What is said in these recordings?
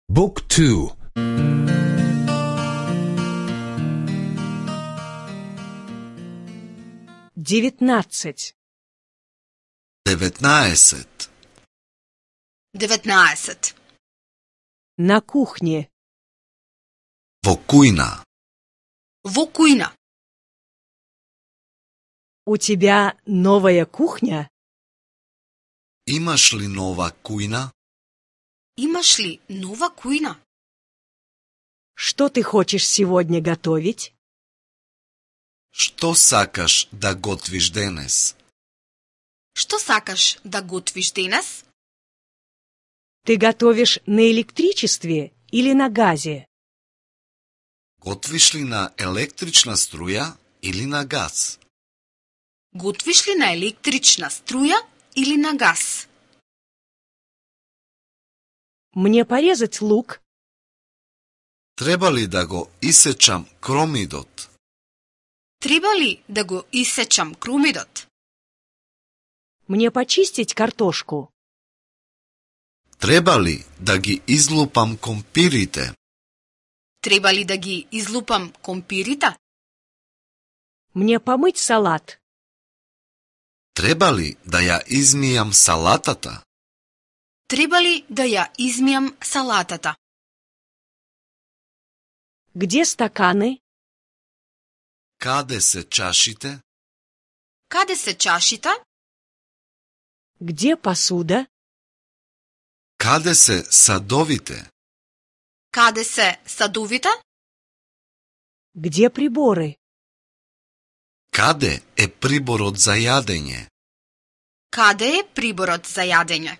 บุ๊กทู девятнадцать на кухне Во кујна. у тебя новая кухня? Имаш ли нова кујна? Имаш ли нова кујна? Что ты хочешь сегодня готовить? Што сакаш да готвиш денес? Што сакаш да готвиш денес? Ты готовишь на электричестве или на газе? Готвиш ли на електрична струја или на газ? Готвиш ли на електрична струја или на газ? Мне порезать лук? Треба ли да го исечам кромидот? Треба ли да го исечам крумидот? Мне почистить картошку? Треба ли да ги излупам компирите? Треба ли да ги излупам компирите? Мне помыть салат? Треба ли да ја измијам салатата? Треба ли да ја измијам салатата? Где стаканы? Каде се чашите? Каде се чашите? Где посуда? Каде се садовите? Каде се садовите? Где приборы? Каде е приборот за јадење? Каде е приборот за јадење?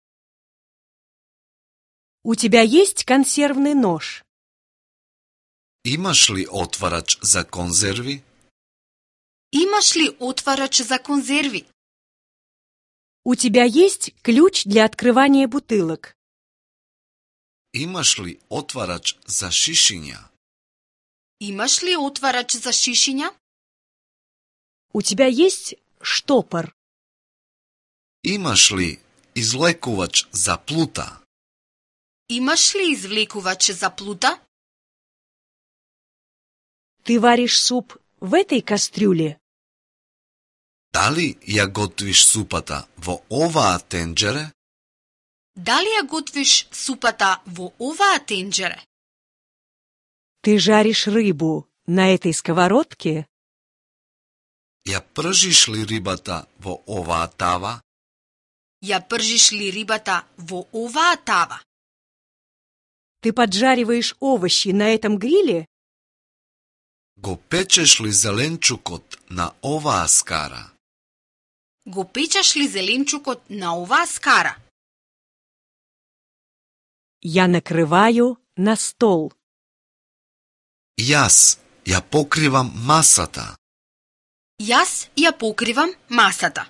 У тебя есть консервный нож? Имаш ли отварач за конзерви? Имаш ли отварач за конзерви? У тебя есть ключ для открывания бутылок? Имаш ли отварач за шишиња? Имаш ли отварач за шишиња? У тебя есть штопор? Имаш ли излекувач за плута? Имаш ли извлекувач за плута? Ты варишь суп в этой кастрюле? Дали ја готвиш супата во оваа тенџере? Дали ја готвиш супата во оваа тенџере? Ты жаришь рыбу на этой сковородке? Ја пржиш ли рибата во оваа тава? Ја пржиш ли рибата во оваа тава? Ты поджариваешь овощи на этом гриле? Го печеш ли зеленчукот на оваа скара? Го печеш ли зеленчукот на оваа скара? Я накрываю на стол. Јас ја покривам масата. Јас ја покривам масата.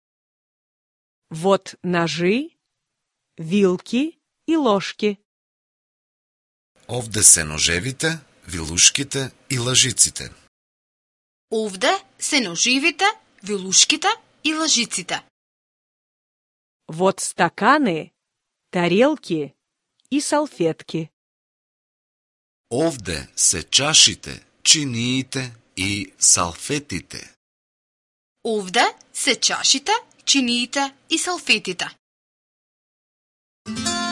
Вот ножи, вилки и ложки. Овде се ножевите, вилушките и лажиците. Овде се ноживите, вилушките и лажиците. Вот стаканы, тарелки и салфетки. Овде се чашите, чиниите и салфетите. Овде се чашите, чиниите и салфетите.